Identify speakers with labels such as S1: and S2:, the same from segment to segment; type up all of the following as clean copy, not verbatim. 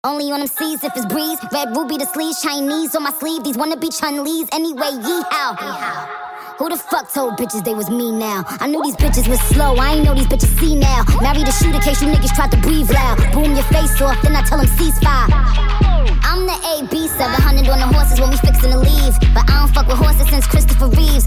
S1: Only on them C's if it's breeze. Red ruby the sleeves, Chinese on my sleeve. These wanna be Chun-Lees anyway, yeehaw. Who the fuck told bitches they was me now? I knew these bitches was slow, I ain't know these bitches see now. Married a shooter case you niggas tried to breathe loud. Boom your face off, then I tell them ceasefire. I'm the AB, 700 on the horses when we fixin' to leave. But I don't fuck with horses since Christopher Reeves.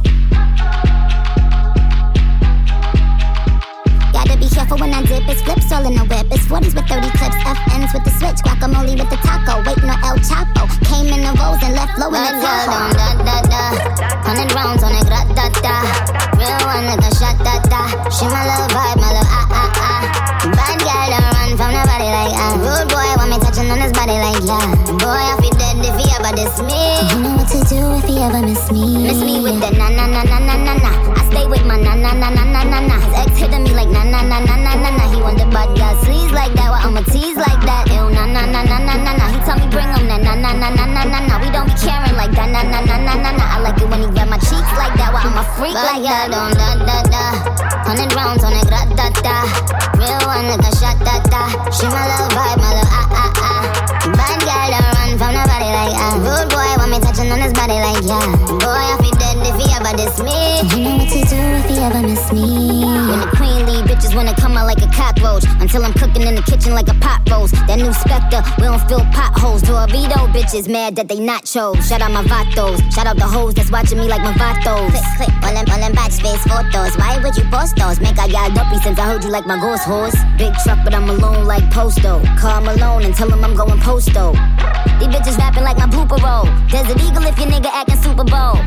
S1: Gotta be careful when I dip, it's flips all in the whip. It's 40s with 30 clips, FNs with the switch. Guacamole with the taco, waiting on El Chapo. Came in the rolls and left low in the Tahoe. Da-da-da, 100 rounds on it, gra-da-da. Real one like a shot-da-da. She my little vibe, my little ah-ah-ah. Bad girl don't run from nobody like Rude boy want me touching on his body like Boy, I feel dead if he ever diss me. You know what to do if he ever miss me. Miss me with the na-na-na-na-na-na-na. I stay with my na-na-na-na-na-na-na. His ex hitting me like na-na-na-na-na-na-na. He want the bad girl sleeves like that, well I'ma tease like that. Ew, na-na-na-na-na-na-na. He tell me bring him that na-na-na-na-na-na-na. We don't be caring like that, na-na-na-na-na-na. I like it when he grab my cheeks like that, well I'm a freak like that. Da-da-da, 100 rounds on it, gra-da-da. Real one like a shot-da-da. She my little vibe, my little ah-ah-ah. Bad girl don't run from nobody like Rude boy want me touching on his body like Boy, I feel dead if he ever diss me. You know what to do if he ever miss me. When the queen leave, bitches wanna come out like a cockroach. Until I'm cooking in the kitchen like a pot roast. That new Spectre, we don't fill potholes. Dorito bitches mad that they nachos. Shout out my vatos, shout out the hoes that's watching me like my vatos. Click, all them batch face photos. Why would you post those? Make I got dumpy since I heard you like my ghost horse. Big truck but I'm alone like Posto. Call Malone and tell him I'm going posto. These bitches rapping like my blooper roll. Desert Eagle if your nigga acting Super Bowl.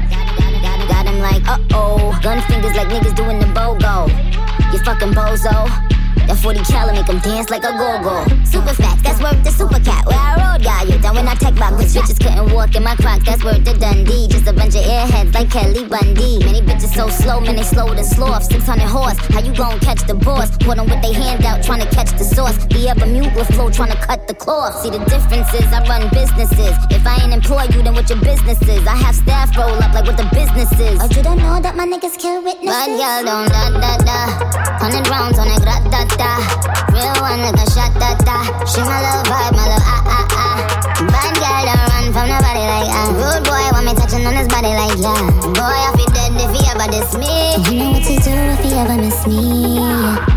S1: Got him like uh-oh. Gun fingers like niggas doing the BOGO. You fucking bozo. That 40 cal make him dance like a go-go. Super facts, that's worth the super cat. Where I rode, got you down when I tech box. Bitch, bitches couldn't walk in my Crocs, that's worth the Dundee. Just a bunch of airheads like Kelly Bundy. Many bitches so slow, man, they slower than sloth. 600 horse, how you gon' catch the boss? Put them with their hand out, trying to catch the sauce. The ever mute with flow, trying to cut the cloth. See the differences, I run businesses. If I ain't employ you, then what your business is? I have staff roll up like what the business is. Oh, you don't know that my niggas kill witnesses? But y'all don't da-da-da. 100 rounds on it, gra-da-da. Real one like a shot-da-da. She my little vibe, my little ah-ah-ah. Bad girl don't run from nobody like Rude boy want me touching on his body like Boy, I feel dead if he ever diss me. You know what to do if he ever miss me.